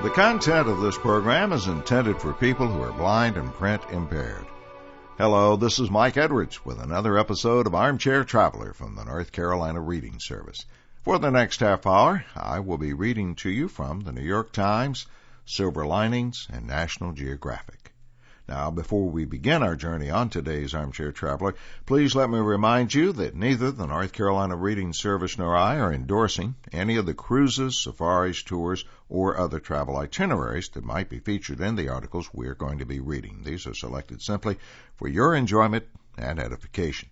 The content of this program is intended for people who are blind and print impaired. Hello, this is Mike Edwards with another episode of Armchair Traveler from the North Carolina Reading Service. For the next half hour, I will be reading to you from the New York Times, Silver Linings, and National Geographic. Now, before we begin our journey on today's Armchair Traveler, please let me remind you that neither the North Carolina Reading Service nor I are endorsing any of the cruises, safaris, tours, or other travel itineraries that might be featured in the articles we're going to be reading. These are selected simply for your enjoyment and edification.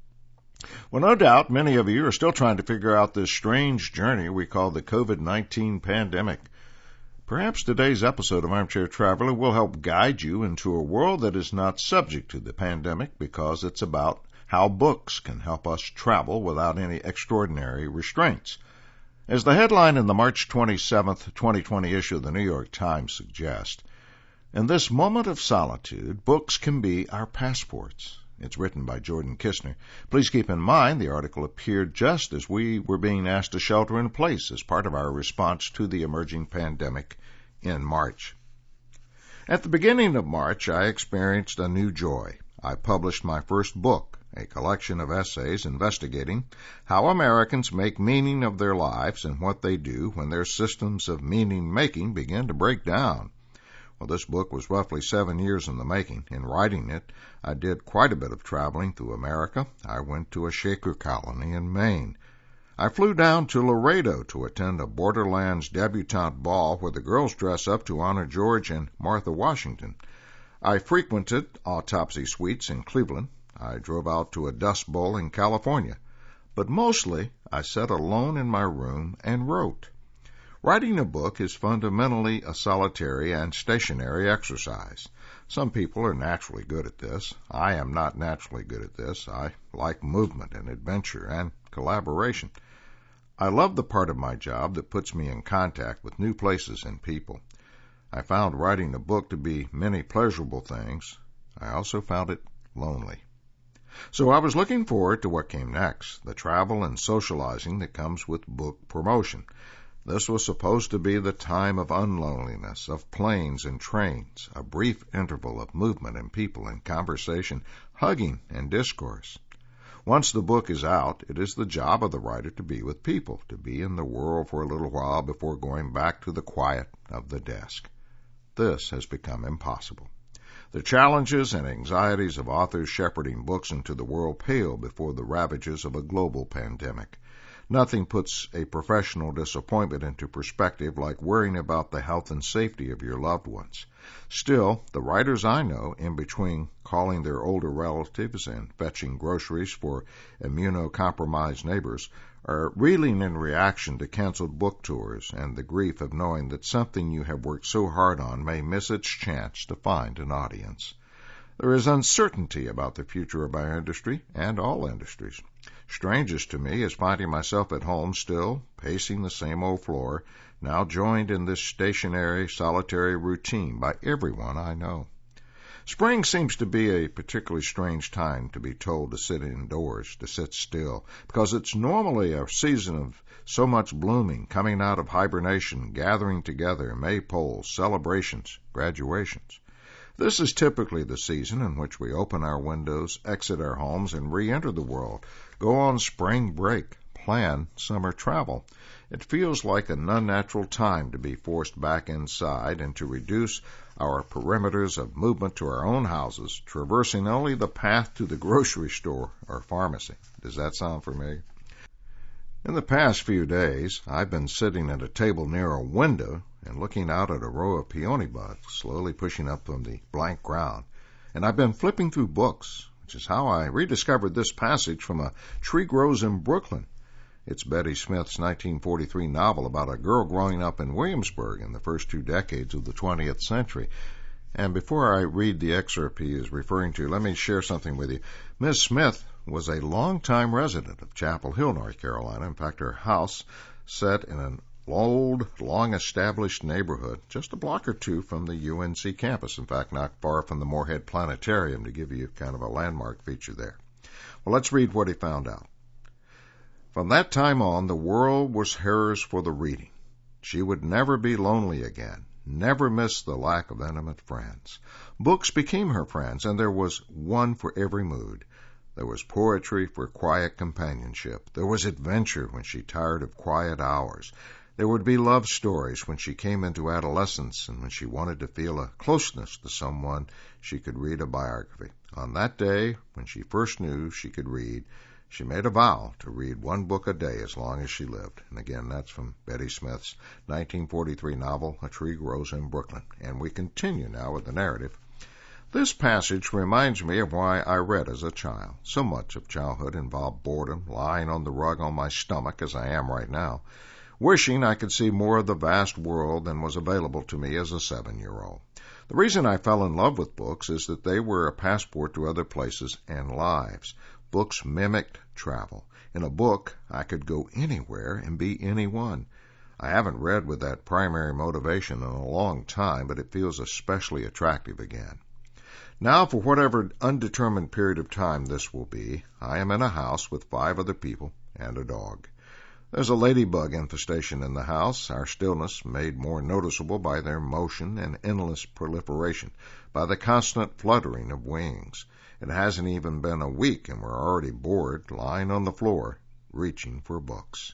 Well, no doubt many of you are still trying to figure out this strange journey we call the COVID-19 pandemic. Perhaps today's episode of Armchair Traveler will help guide you into a world that is not subject to the pandemic because it's about how books can help us travel without any extraordinary restraints. As the headline in the March 27, 2020 issue of the New York Times suggests, in this moment of solitude, books can be our passports. It's written by Jordan Kistner. Please keep in mind the article appeared just as we were being asked to shelter in place as part of our response to the emerging pandemic in March. At the beginning of March, I experienced a new joy. I published my first book, a collection of essays investigating how Americans make meaning of their lives and what they do when their systems of meaning-making begin to break down. Well, this book was roughly 7 years in the making. In writing it, I did quite a bit of traveling through America. I went to a Shaker colony in Maine. I flew down to Laredo to attend a Borderlands debutante ball where the girls dress up to honor George and Martha Washington. I frequented autopsy suites in Cleveland. I drove out to a Dust Bowl in California. But mostly, I sat alone in my room and wrote. Writing a book is fundamentally a solitary and stationary exercise. Some people are naturally good at this. I am not naturally good at this. I like movement and adventure and collaboration. I love the part of my job that puts me in contact with new places and people. I found writing a book to be many pleasurable things. I also found it lonely. So I was looking forward to what came next, the travel and socializing that comes with book promotion. This was supposed to be the time of unloneliness, of planes and trains, a brief interval of movement and people and conversation, hugging and discourse. Once the book is out, it is the job of the writer to be with people, to be in the world for a little while before going back to the quiet of the desk. This has become impossible. The challenges and anxieties of authors shepherding books into the world pale before the ravages of a global pandemic. Nothing puts a professional disappointment into perspective like worrying about the health and safety of your loved ones. Still, the writers I know, in between calling their older relatives and fetching groceries for immunocompromised neighbors, are reeling in reaction to canceled book tours and the grief of knowing that something you have worked so hard on may miss its chance to find an audience. There is uncertainty about the future of our industry and all industries. Strangest to me is finding myself at home still, pacing the same old floor, now joined in this stationary, solitary routine by everyone I know. Spring seems to be a particularly strange time to be told to sit indoors, to sit still, because it's normally a season of so much blooming, coming out of hibernation, gathering together, maypoles, celebrations, graduations. This is typically the season in which we open our windows, exit our homes, and re-enter the world, go on spring break, plan summer travel. It feels like an unnatural time to be forced back inside and to reduce our perimeters of movement to our own houses, traversing only the path to the grocery store or pharmacy. Does that sound familiar? In the past few days, I've been sitting at a table near a window and looking out at a row of peony buds slowly pushing up from the blank ground. And I've been flipping through books, which is how I rediscovered this passage from A Tree Grows in Brooklyn. It's Betty Smith's 1943 novel about a girl growing up in Williamsburg in the first 2 decades of the 20th century. And before I read the excerpt he is referring to, let me share something with you. Miss Smith was a longtime resident of Chapel Hill, North Carolina. In fact, her house set in an old, long-established neighborhood, just a block or two from the UNC campus. In fact, not far from the Moorhead Planetarium, to give you kind of a landmark feature there. Well, let's read what he found out. From that time on, the world was hers for the reading. She would never be lonely again, never missed the lack of intimate friends. Books became her friends, and there was one for every mood. There was poetry for quiet companionship. There was adventure when she tired of quiet hours. There would be love stories when she came into adolescence and when she wanted to feel a closeness to someone she could read a biography. On that day, when she first knew she could read, she made a vow to read one book a day as long as she lived. And again, that's from Betty Smith's 1943 novel, A Tree Grows in Brooklyn. And we continue now with the narrative. This passage reminds me of why I read as a child. So much of childhood involved boredom, lying on the rug on my stomach as I am right now, wishing I could see more of the vast world than was available to me as a 7-year-old. The reason I fell in love with books is that they were a passport to other places and lives. Books mimicked travel. In a book, I could go anywhere and be anyone. I haven't read with that primary motivation in a long time, but it feels especially attractive again. Now, for whatever undetermined period of time this will be, I am in a house with 5 other people and a dog. There's a ladybug infestation in the house, our stillness made more noticeable by their motion and endless proliferation, by the constant fluttering of wings. It hasn't even been a week and we're already bored, lying on the floor, reaching for books.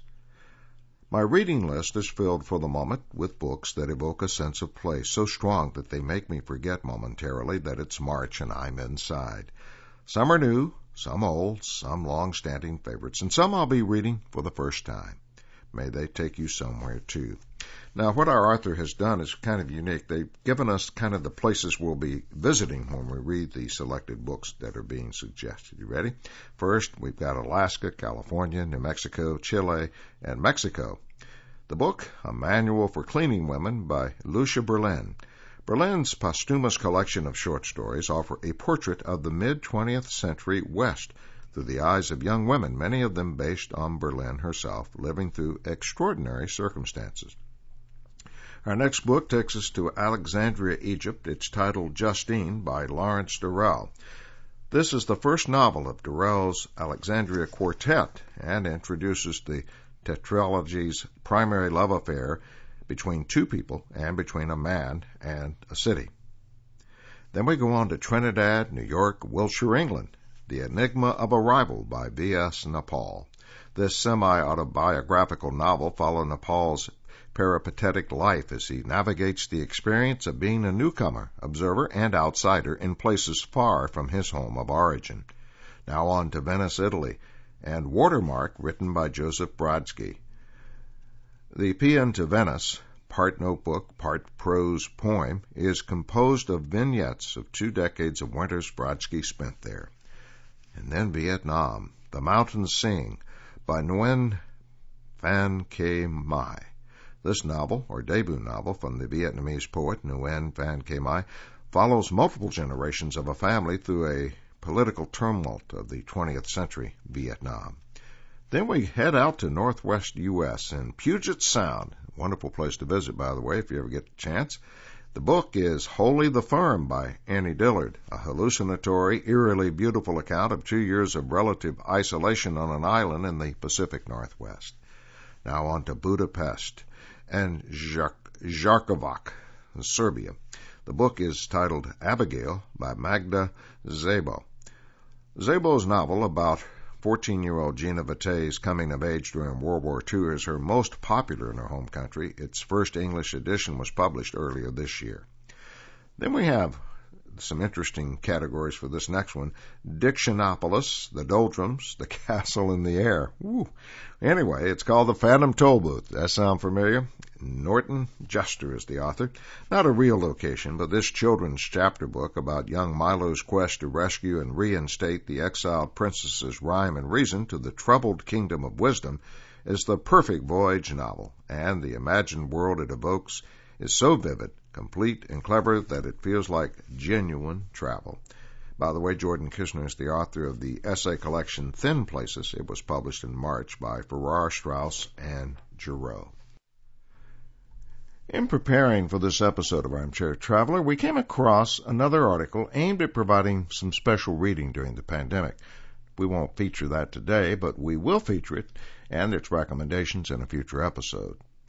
My reading list is filled for the moment with books that evoke a sense of place so strong that they make me forget momentarily that it's March and I'm inside. Some are new, some old, some long-standing favorites, and some I'll be reading for the first time. May they take you somewhere, too. Now, what our author has done is kind of unique. They've given us kind of the places we'll be visiting when we read the selected books that are being suggested. You ready? First, we've got Alaska, California, New Mexico, Chile, and Mexico. The book, A Manual for Cleaning Women by Lucia Berlin. Berlin's posthumous collection of short stories offer a portrait of the mid-20th century West through the eyes of young women, many of them based on Berlin herself, living through extraordinary circumstances. Our next book takes us to Alexandria, Egypt. It's titled Justine by Lawrence Durrell. This is the first novel of Durrell's Alexandria Quartet and introduces the tetralogy's primary love affair between 2 people and between a man and a city. Then we go on to Trinidad, New York, Wiltshire, England, The Enigma of a Rival by V.S. Naipaul. This semi-autobiographical novel follows Naipaul's peripatetic life as he navigates the experience of being a newcomer, observer, and outsider in places far from his home of origin. Now on to Venice, Italy, and Watermark, written by Joseph Brodsky. The Paean to Venice, part notebook, part prose poem, is composed of vignettes of 2 decades of winters Brodsky spent there. And then Vietnam, The Mountains Sing, by Nguyen Phan Ke Mai. This novel, or debut novel from the Vietnamese poet Nguyen Phan Ke Mai, follows multiple generations of a family through a political tumult of the 20th century Vietnam. Then we head out to northwest U.S. in Puget Sound. Wonderful place to visit, by the way, if you ever get the chance. The book is Wholly the Firm by Annie Dillard, a hallucinatory, eerily beautiful account of 2 years of relative isolation on an island in the Pacific Northwest. Now on to Budapest and Žarkovac, Serbia. The book is titled Abigail by Magda Szabo. Szabo's novel about 14-year-old Gina Vatay's coming of age during World War II is her most popular in her home country. Its first English edition was published earlier this year. Then we have some interesting categories for this next one. Dictionopolis, The Doldrums, The Castle in the Air. Woo. Anyway, it's called The Phantom Toll Booth. That sound familiar? Norton Juster is the author. Not a real location, but this children's chapter book about young Milo's quest to rescue and reinstate the exiled princess's rhyme and reason to the troubled kingdom of wisdom is the perfect voyage novel, and the imagined world it evokes is so vivid, complete, and clever that it feels like genuine travel. By the way, Jordan Kisner is the author of the essay collection Thin Places. It was published in March by Farrar, Straus, and Giroux. In preparing for this episode of Armchair Traveler, we came across another article aimed at providing some special reading during the pandemic. We won't feature that today, but we will feature it and its recommendations in a future episode.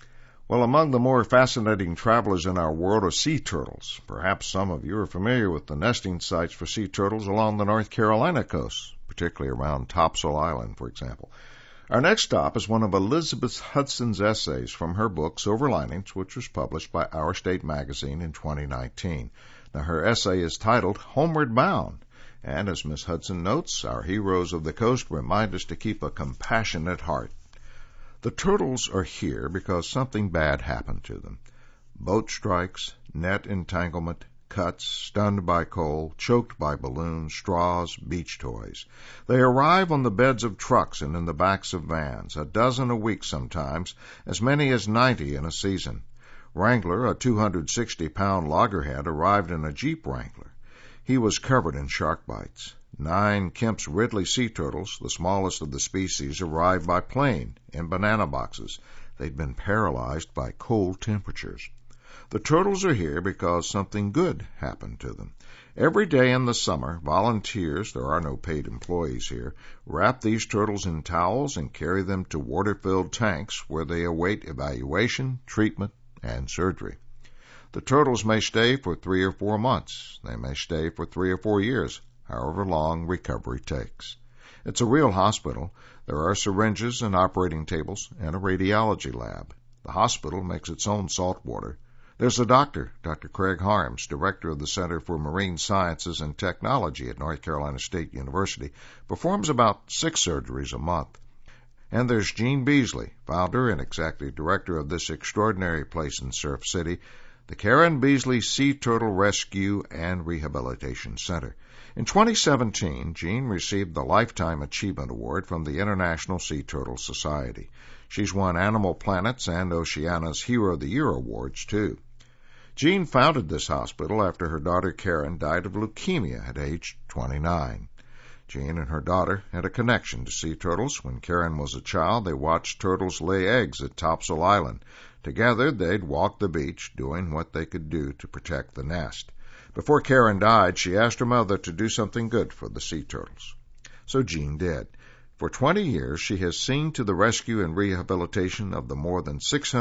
Well, among the more fascinating travelers in our world are sea turtles. Perhaps some of you are familiar with the nesting sites for sea turtles along the North Carolina coast, particularly around Topsail Island, for example. Our next stop is one of Elizabeth Hudson's essays from her book, Silver Linings, which was published by Our State Magazine in 2019. Now, her essay is titled Homeward Bound, and as Miss Hudson notes, our heroes of the coast remind us to keep a compassionate heart. The turtles are here because something bad happened to them. Boat strikes, net entanglement, cuts, stunned by coal, choked by balloons, straws, beach toys. They arrive on the beds of trucks and in the backs of vans, a dozen a week sometimes, as many as 90 in a season. Wrangler, a 260-pound loggerhead, arrived in a Jeep Wrangler. He was covered in shark bites. 9 Kemp's Ridley sea turtles, the smallest of the species, arrived by plane in banana boxes. They'd been paralyzed by cold temperatures. The turtles are here because something good happened to them. Every day in the summer, volunteers, there are no paid employees here, wrap these turtles in towels and carry them to water-filled tanks where they await evaluation, treatment, and surgery. The turtles may stay for 3 or 4 months. They may stay for 3 or 4 years, however long recovery takes. It's a real hospital. There are syringes and operating tables and a radiology lab. The hospital makes its own salt water. There's a doctor, Dr. Craig Harms, director of the Center for Marine Sciences and Technology at North Carolina State University, performs about 6 surgeries a month. And there's Gene Beasley, founder and executive director of this extraordinary place in Surf City, the Karen Beasley Sea Turtle Rescue and Rehabilitation Center. In 2017, Gene received the Lifetime Achievement Award from the International Sea Turtle Society. She's won Animal Planet's and Oceana's Hero of the Year awards, too. Gene founded this hospital after her daughter Karen died of leukemia at age 29. Jean and her daughter had a connection to sea turtles. When Karen was a child, they watched turtles lay eggs at Topsail Island. Together, they'd walk the beach, doing what they could do to protect the nest. Before Karen died, she asked her mother to do something good for the sea turtles. So Jean did. For 20 years, she has seen to the rescue and rehabilitation of the more than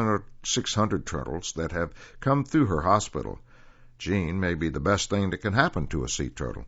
600 turtles that have come through her hospital. Jean may be the best thing that can happen to a sea turtle.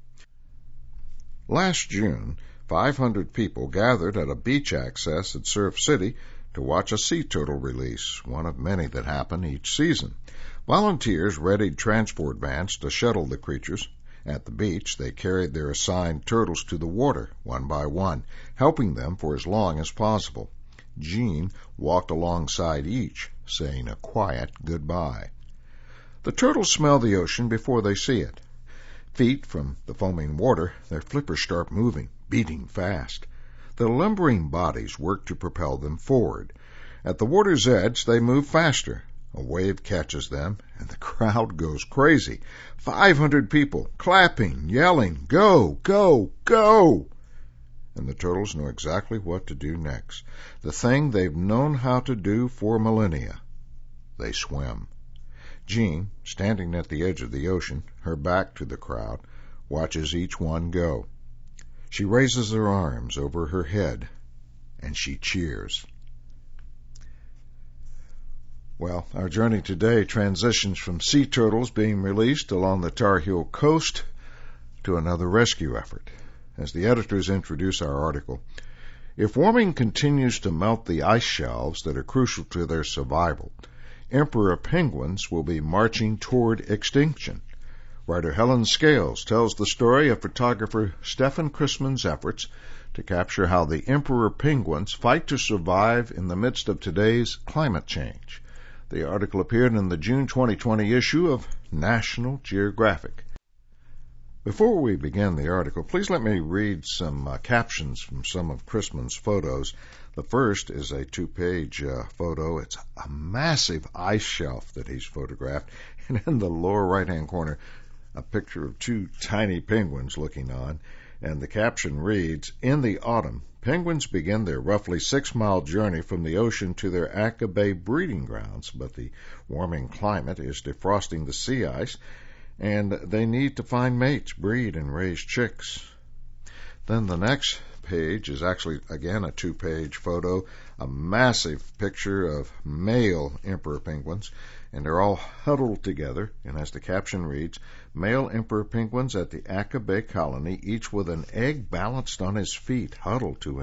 Last June, 500 people gathered at a beach access at Surf City to watch a sea turtle release, one of many that happen each season. Volunteers readied transport vans to shuttle the creatures. At the beach, they carried their assigned turtles to the water, one by one, helping them for as long as possible. Jean walked alongside each, saying a quiet goodbye. The turtles smell the ocean before they see it. Feet from the foaming water, their flippers start moving, beating fast. The lumbering bodies work to propel them forward. At the water's edge, they move faster. A wave catches them, and the crowd goes crazy. 500 people, clapping, yelling, "Go, go, go!" And the turtles know exactly what to do next. The thing they've known how to do for millennia. They swim. Jean, standing at the edge of the ocean, her back to the crowd, watches each one go. She raises her arms over her head, and she cheers. Well, our journey today transitions from sea turtles being released along the Tar Heel coast to another rescue effort. As the editors introduce our article, if warming continues to melt the ice shelves that are crucial to their survival, emperor penguins will be marching toward extinction. Writer Helen Scales tells the story of photographer Stephen Chrisman's efforts to capture how the emperor penguins fight to survive in the midst of today's climate change. The article appeared in the June 2020 issue of National Geographic. Before we begin the article, please let me read some captions from some of Chrisman's photos. The first is a 2-page photo. It's a massive ice shelf that he's photographed. And in the lower right-hand corner, a picture of 2 tiny penguins looking on. And the caption reads, "In the autumn, penguins begin their roughly 6-mile journey from the ocean to their Akka Bay breeding grounds, but the warming climate is defrosting the sea ice, and they need to find mates, breed, and raise chicks." Then the next page is actually, again, a 2-page photo, a massive picture of male emperor penguins, and they're all huddled together. And as the caption reads, male emperor penguins at the Aka Bay colony, each with an egg balanced on his feet, huddled to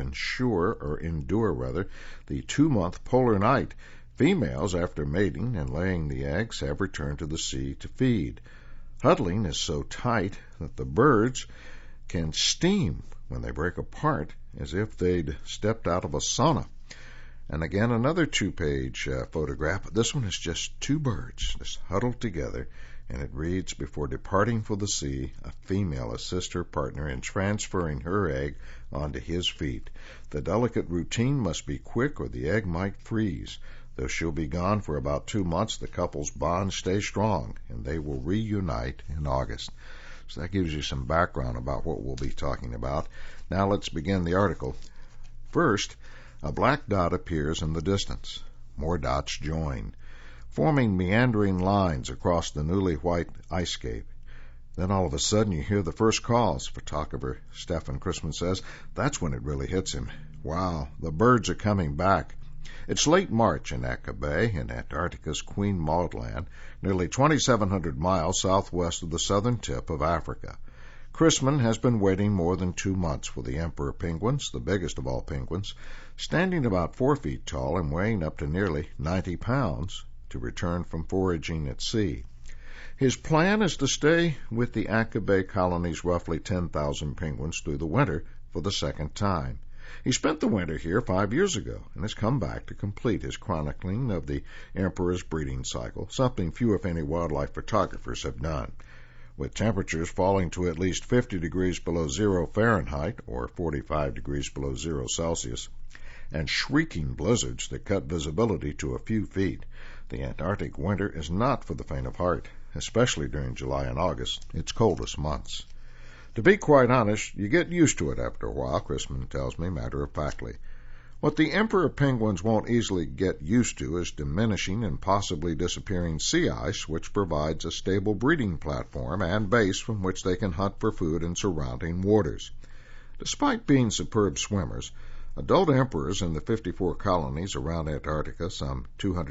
endure the 2-month polar night. Females, after mating and laying the eggs, have returned to the sea to feed. Huddling is so tight that the birds can steam when they break apart as if they'd stepped out of a sauna. And again, another 2-page photograph. This one is just 2 birds just huddled together, and it reads, before departing for the sea, a female assists her partner in transferring her egg onto his feet. The delicate routine must be quick or the egg might freeze. Though she'll be gone for about 2 months, the couple's bond stays strong, and they will reunite in August. So that gives you some background about what we'll be talking about. Now let's begin the article. First, a black dot appears in the distance. More dots join, forming meandering lines across the newly white ice cape. Then all of a sudden you hear the first calls. Photographer Stefan Christman says that's when it really hits him. Wow, the birds are coming back. It's late March in Aka Bay, in Antarctica's Queen Maud Land, nearly 2,700 miles southwest of the southern tip of Africa. Christman has been waiting more than 2 months for the emperor penguins, the biggest of all penguins, standing about 4 feet tall and weighing up to nearly 90 pounds, to return from foraging at sea. His plan is to stay with the Aka Bay colony's roughly 10,000 penguins through the winter for the second time. He spent the winter here 5 years ago and has come back to complete his chronicling of the emperor's breeding cycle, something few, if any, wildlife photographers have done. With temperatures falling to at least 50 degrees below 0 Fahrenheit, or 45 degrees below 0 Celsius, and shrieking blizzards that cut visibility to a few feet, the Antarctic winter is not for the faint of heart, especially during July and August, its coldest months. To be quite honest, you get used to it after a while, Christman tells me matter-of-factly. What the emperor penguins won't easily get used to is diminishing and possibly disappearing sea ice, which provides a stable breeding platform and base from which they can hunt for food in surrounding waters. Despite being superb swimmers, adult emperors in the 54 colonies around Antarctica, some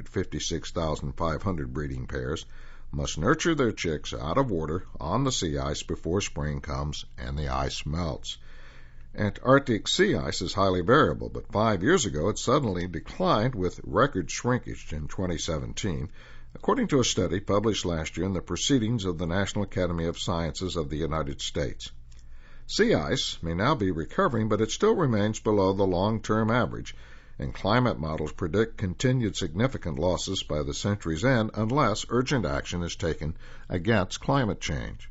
256,500 breeding pairs, must nurture their chicks out of water on the sea ice before spring comes and the ice melts. Antarctic sea ice is highly variable, but 5 years ago it suddenly declined with record shrinkage in 2017, according to a study published last year in the Proceedings of the National Academy of Sciences of the United States. Sea ice may now be recovering, but it still remains below the long-term average, and climate models predict continued significant losses by the century's end unless urgent action is taken against climate change.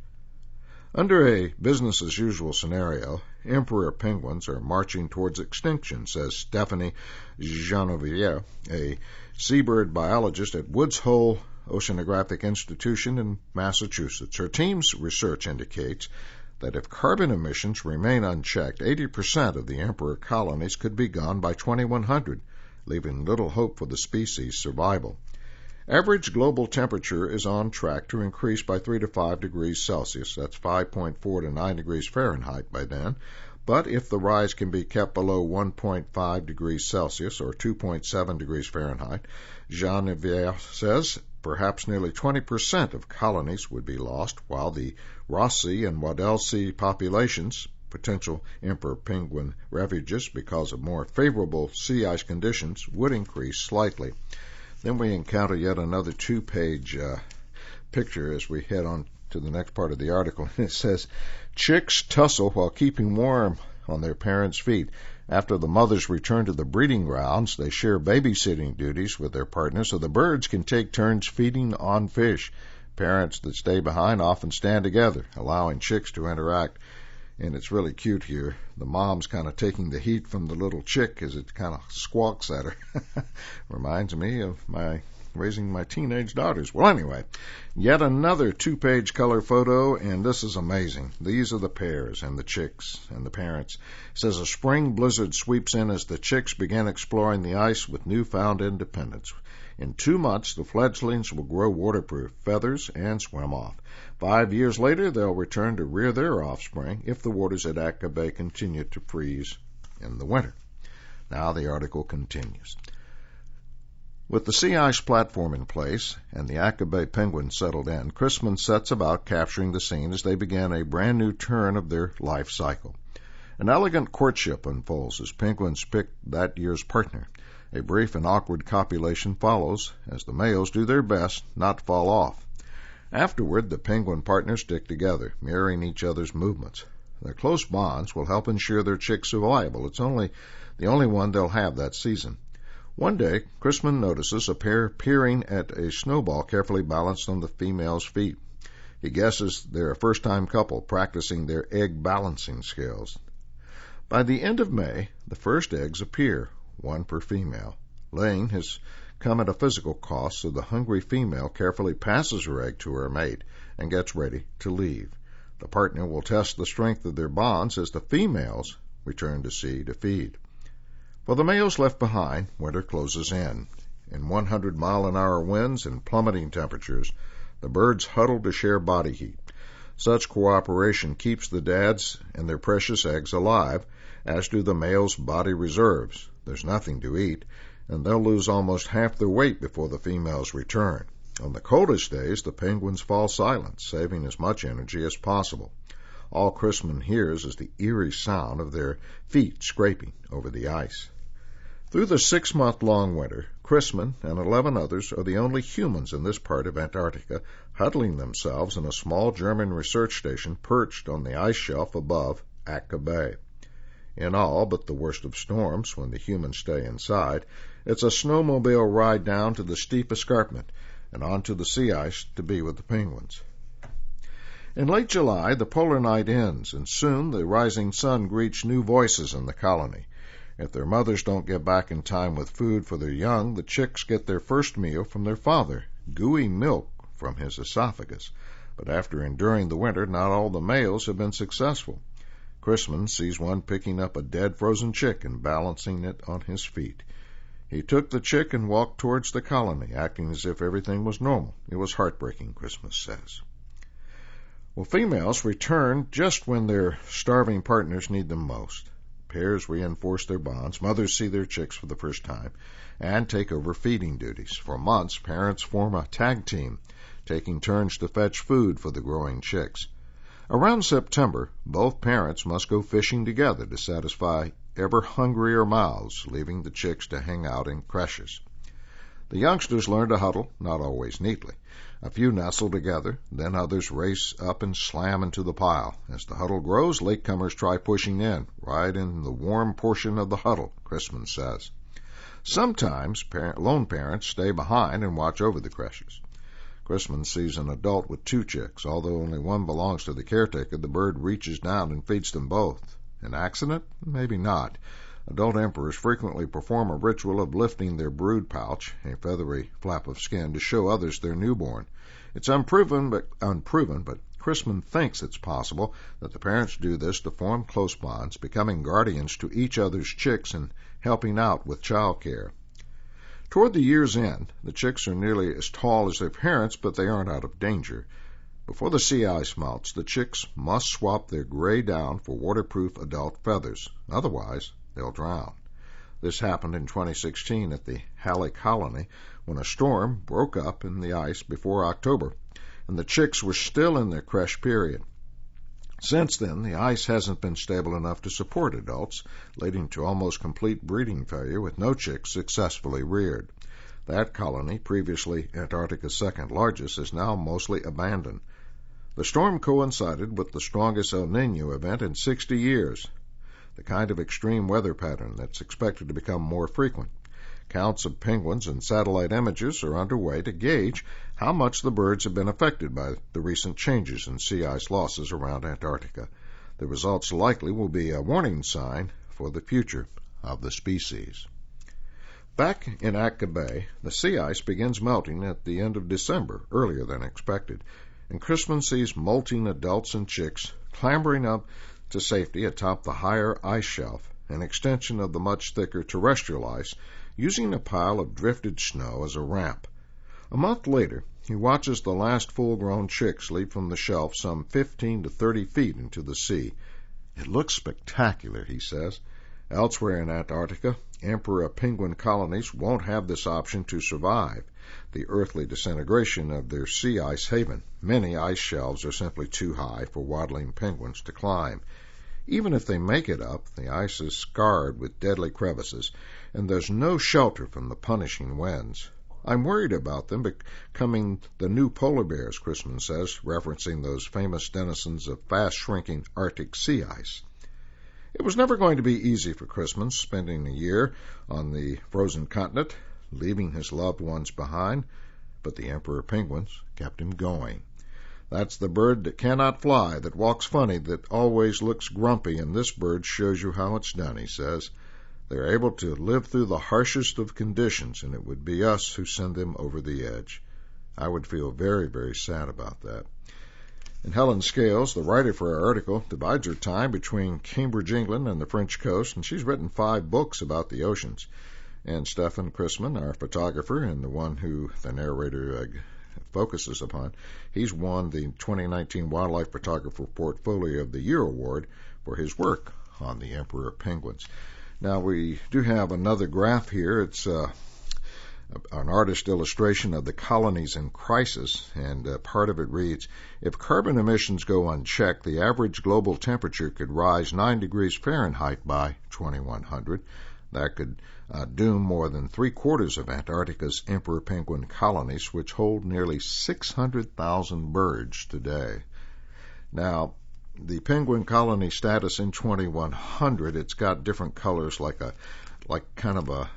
Under a business-as-usual scenario, emperor penguins are marching towards extinction, says Stephanie Genevieve, a seabird biologist at Woods Hole Oceanographic Institution in Massachusetts. Her team's research indicates that if carbon emissions remain unchecked, 80% of the emperor colonies could be gone by 2100, leaving little hope for the species' survival. Average global temperature is on track to increase by 3 to 5 degrees Celsius, that's 5.4 to 9 degrees Fahrenheit by then, but if the rise can be kept below 1.5 degrees Celsius or 2.7 degrees Fahrenheit, Genevieve says perhaps nearly 20% of colonies would be lost, while the Ross Sea and Weddell Sea populations, potential emperor penguin refuges because of more favorable sea ice conditions, would increase slightly. Then we encounter yet another 2-page picture as we head on to the next part of the article. It says, chicks tussle while keeping warm on their parents' feet. After the mothers return to the breeding grounds, they share babysitting duties with their partners so the birds can take turns feeding on fish. Parents that stay behind often stand together, allowing chicks to interact. And it's really cute here. The mom's kind of taking the heat from the little chick as it kind of squawks at her. Reminds me of raising my teenage daughters. Well, anyway, yet another 2-page color photo, and this is amazing. These are the pairs and the chicks and the parents. It says a spring blizzard sweeps in as the chicks begin exploring the ice with newfound independence. In 2 months, the fledglings will grow waterproof feathers and swim off. 5 years later, they'll return to rear their offspring if the waters at Aka Bay continue to freeze in the winter. Now the article continues. With the sea ice platform in place and the Akka Bay penguins settled in, Chrisman sets about capturing the scene as they begin a brand new turn of their life cycle. An elegant courtship unfolds as penguins pick that year's partner. A brief and awkward copulation follows as the males do their best not to fall off. Afterward, the penguin partners stick together, mirroring each other's movements. Their close bonds will help ensure their chick's survival. It's the only one they'll have that season. One day, Chrisman notices a pair peering at a snowball carefully balanced on the female's feet. He guesses they're a first-time couple practicing their egg balancing skills. By the end of May, the first eggs appear, one per female. Laying has come at a physical cost, so the hungry female carefully passes her egg to her mate and gets ready to leave. The partner will test the strength of their bonds as the females return to sea to feed. For the males left behind, winter closes in. In 100-mile-an-hour winds and plummeting temperatures, the birds huddle to share body heat. Such cooperation keeps the dads and their precious eggs alive, as do the males' body reserves. There's nothing to eat, and they'll lose almost half their weight before the females return. On the coldest days, the penguins fall silent, saving as much energy as possible. All Chrisman hears is the eerie sound of their feet scraping over the ice. Through the 6-month-long winter, Chrisman and 11 others are the only humans in this part of Antarctica, huddling themselves in a small German research station perched on the ice shelf above Akka Bay. In all but the worst of storms, when the humans stay inside, it's a snowmobile ride down to the steep escarpment and onto the sea ice to be with the penguins. In late July, the polar night ends, and soon the rising sun greets new voices in the colony. If their mothers don't get back in time with food for their young, the chicks get their first meal from their father, gooey milk from his esophagus. But after enduring the winter, not all the males have been successful. Chrisman sees one picking up a dead frozen chick and balancing it on his feet. He took the chick and walked towards the colony, acting as if everything was normal. It was heartbreaking, Christmas says. Well, females return just when their starving partners need them most. Pairs reinforce their bonds, mothers see their chicks for the first time, and take over feeding duties. For months, parents form a tag team, taking turns to fetch food for the growing chicks. Around September, both parents must go fishing together to satisfy ever-hungrier mouths, leaving the chicks to hang out in creches. The youngsters learn to huddle, not always neatly. A few nestle together, then others race up and slam into the pile. As the huddle grows, latecomers try pushing in, right in the warm portion of the huddle, Chrisman says. Sometimes lone parents stay behind and watch over the creches. Chrisman sees an adult with 2 chicks. Although only one belongs to the caretaker, the bird reaches down and feeds them both. An accident? Maybe not. Adult emperors frequently perform a ritual of lifting their brood pouch, a feathery flap of skin, to show others their newborn. It's unproven, but Chrisman thinks it's possible that the parents do this to form close bonds, becoming guardians to each other's chicks and helping out with child care. Toward the year's end, the chicks are nearly as tall as their parents, but they aren't out of danger. Before the sea ice melts, the chicks must swap their gray down for waterproof adult feathers. Otherwise, they'll drown. This happened in 2016 at the Halley colony when a storm broke up in the ice before October, and the chicks were still in their creche period. Since then, the ice hasn't been stable enough to support adults, leading to almost complete breeding failure with no chicks successfully reared. That colony, previously Antarctica's second largest, is now mostly abandoned. The storm coincided with the strongest El Niño event in 60 years, the kind of extreme weather pattern that's expected to become more frequent. Counts of penguins and satellite images are underway to gauge how much the birds have been affected by the recent changes in sea ice losses around Antarctica. The results likely will be a warning sign for the future of the species. Back in Akka Bay, the sea ice begins melting at the end of December, earlier than expected, and Chrisman sees molting adults and chicks clambering up to safety atop the higher ice shelf, an extension of the much thicker terrestrial ice, using a pile of drifted snow as a ramp. A month later, he watches the last full-grown chicks leap from the shelf some 15 to 30 feet into the sea. It looks spectacular, he says. Elsewhere in Antarctica, emperor penguin colonies won't have this option to survive the earthly disintegration of their sea ice haven. Many ice shelves are simply too high for waddling penguins to climb. Even if they make it up, the ice is scarred with deadly crevices, and there's no shelter from the punishing winds. I'm worried about them becoming the new polar bears, Chrisman says, referencing those famous denizens of fast-shrinking Arctic sea ice. It was never going to be easy for Chrisman, spending a year on the frozen continent, leaving his loved ones behind, but the emperor penguins kept him going. That's the bird that cannot fly, that walks funny, that always looks grumpy, and this bird shows you how it's done, he says. They're able to live through the harshest of conditions, and it would be us who send them over the edge. I would feel very, very sad about that. And Helen Scales, the writer for our article, divides her time between Cambridge, England, and the French coast, and she's written 5 books about the oceans. And Stefan Chrisman, our photographer, and the one who the narrator focuses upon, he's won the 2019 Wildlife Photographer Portfolio of the Year Award for his work on the emperor penguins. Now, we do have another graph here. It's an artist illustration of the colonies in crisis, and part of it reads, if carbon emissions go unchecked, the average global temperature could rise 9 degrees Fahrenheit by 2100. That could doom more than 3/4 of Antarctica's emperor penguin colonies, which hold nearly 600,000 birds today. Now, the penguin colony status in 2100, it's got different colors, like kind of a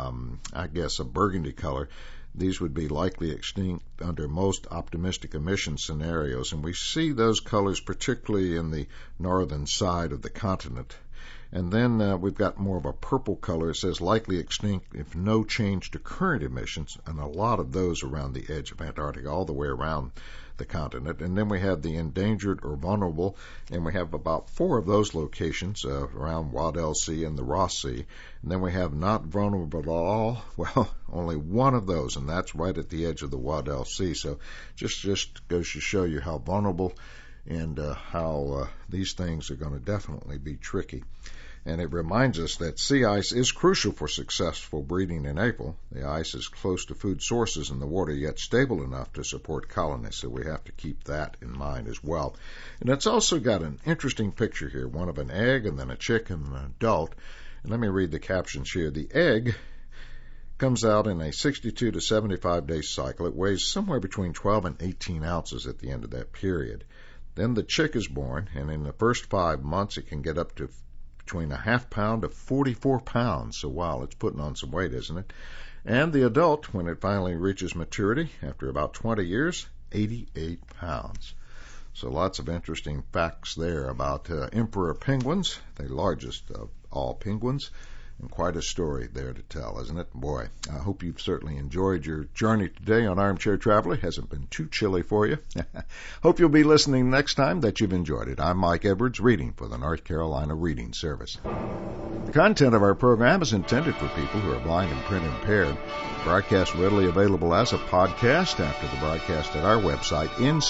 burgundy color. These would be likely extinct under most optimistic emission scenarios, and we see those colors particularly in the northern side of the continent. And then we've got more of a purple color. It says likely extinct if no change to current emissions, and a lot of those around the edge of Antarctica, all the way around the continent. And then we have the endangered or vulnerable, and we have about 4 of those locations around Waddell Sea and the Ross Sea. And then we have not vulnerable at all. Well, only one of those, and that's right at the edge of the Waddell Sea. So just goes to show you how vulnerable and how these things are going to definitely be tricky. And it reminds us that sea ice is crucial for successful breeding in April. The ice is close to food sources in the water, yet stable enough to support colonies, so we have to keep that in mind as well. And it's also got an interesting picture here, one of an egg and then a chick and an adult. And let me read the captions here. The egg comes out in a 62 to 75 day cycle. It weighs somewhere between 12 and 18 ounces at the end of that period. Then the chick is born, and in the first 5 months it can get up to between a half pound to 44 pounds. So wow, it's putting on some weight, isn't it? And the adult, when it finally reaches maturity, after about 20 years, 88 pounds. So lots of interesting facts there about emperor penguins, the largest of all penguins. And quite a story there to tell, isn't it? Boy, I hope you've certainly enjoyed your journey today on Armchair Traveler. It hasn't been too chilly for you. Hope you'll be listening next time, that you've enjoyed it. I'm Mike Edwards, reading for the North Carolina Reading Service. The content of our program is intended for people who are blind and print impaired. Broadcast readily available as a podcast after the broadcast at our website,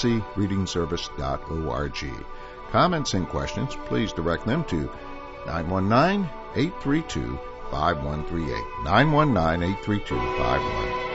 ncreadingservice.org. Comments and questions, please direct them to 919-832-5138. 919-832-5138.